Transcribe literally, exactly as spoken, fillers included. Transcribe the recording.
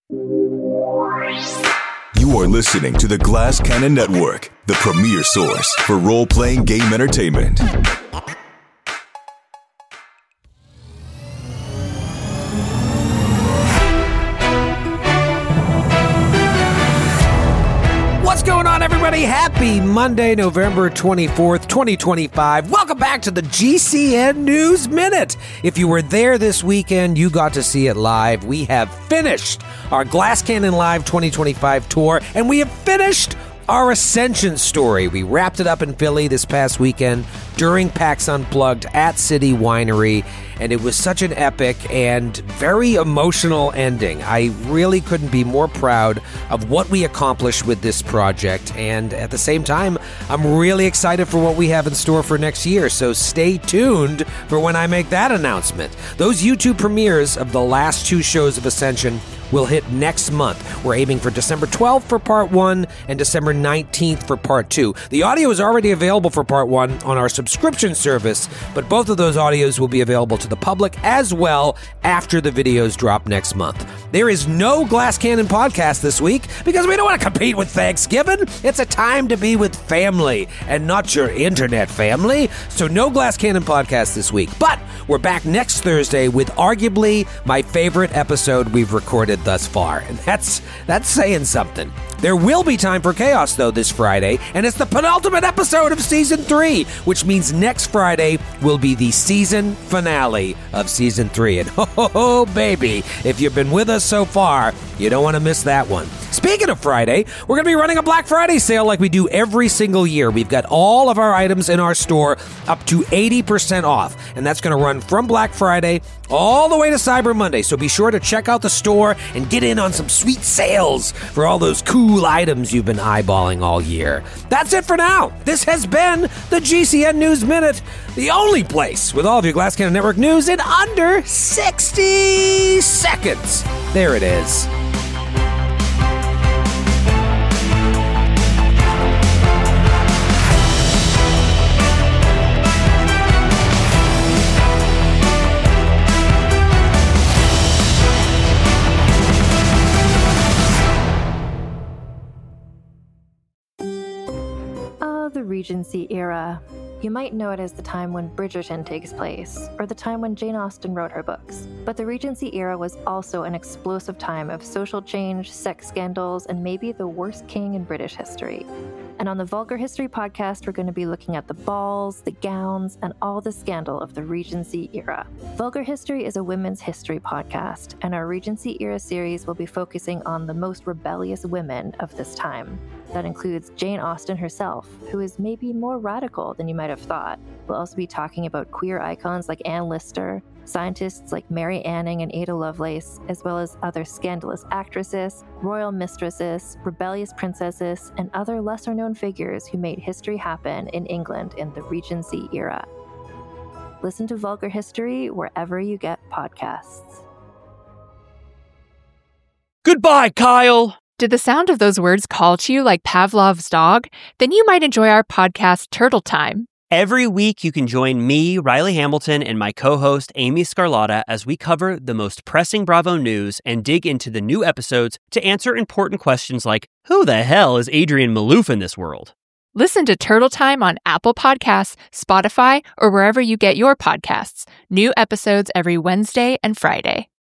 You are listening to the Glass Cannon Network, the premier source for role-playing game entertainment. What's going on, everybody? Happy Monday, November twenty-fourth, twenty twenty-five. Welcome back to the G C N News Minute. If you were there this weekend, you got to see it live. We have finished our Glass Cannon Live twenty twenty-five tour, and we have finished our Ascension story. We wrapped it up in Philly this past weekend during PAX Unplugged at City Winery, and it was such an epic and very emotional ending. I really couldn't be more proud of what we accomplished with this project, and at the same time, I'm really excited for what we have in store for next year, so stay tuned for when I make that announcement. Those YouTube premieres of the last two shows of Ascension will hit next month. We're aiming for December twelfth for part one and December nineteenth for part two. The audio is already available for part one on our subscription service, but both of those audios will be available to the public as well after the videos drop next month. There is no Glass Cannon podcast this week because we don't want to compete with Thanksgiving. It's a time to be with family and not your internet family. So no Glass Cannon podcast this week, but we're back next Thursday with arguably my favorite episode we've recorded thus far, and that's that's saying something. There will be time for chaos, though, this Friday, and it's the penultimate episode of Season three, which means next Friday will be the season finale of Season three. And ho, ho, ho, baby, if you've been with us so far, you don't want to miss that one. Speaking of Friday, we're going to be running a Black Friday sale like we do every single year. We've got all of our items in our store up to eighty percent off, and that's going to run from Black Friday all the way to Cyber Monday. So be sure to check out the store and get in on some sweet sales for all those cool items you've been eyeballing all year. That's it for now. This has been the G C N News Minute, the only place with all of your Glass Cannon Network news in under sixty seconds. There it is. The Regency era. You might know it as the time when Bridgerton takes place, or the time when Jane Austen wrote her books. But the Regency era was also an explosive time of social change, sex scandals, and maybe the worst king in British history. And on the Vulgar History podcast, we're going to be looking at the balls, the gowns, and all the scandal of the Regency era. Vulgar History is a women's history podcast, and our Regency era series will be focusing on the most rebellious women of this time. That includes Jane Austen herself, who is maybe more radical than you might have thought. We'll also be talking about queer icons like Anne Lister, scientists like Mary Anning and Ada Lovelace, as well as other scandalous actresses, royal mistresses, rebellious princesses, and other lesser-known figures who made history happen in England in the Regency era. Listen to Vulgar History wherever you get podcasts. Goodbye, Kyle! Did the sound of those words call to you like Pavlov's dog? Then you might enjoy our podcast, Turtle Time. Every week, you can join me, Riley Hamilton, and my co-host, Amy Scarlotta, as we cover the most pressing Bravo news and dig into the new episodes to answer important questions like, who the hell is Adrian Malouf in this world? Listen to Turtle Time on Apple Podcasts, Spotify, or wherever you get your podcasts. New episodes every Wednesday and Friday.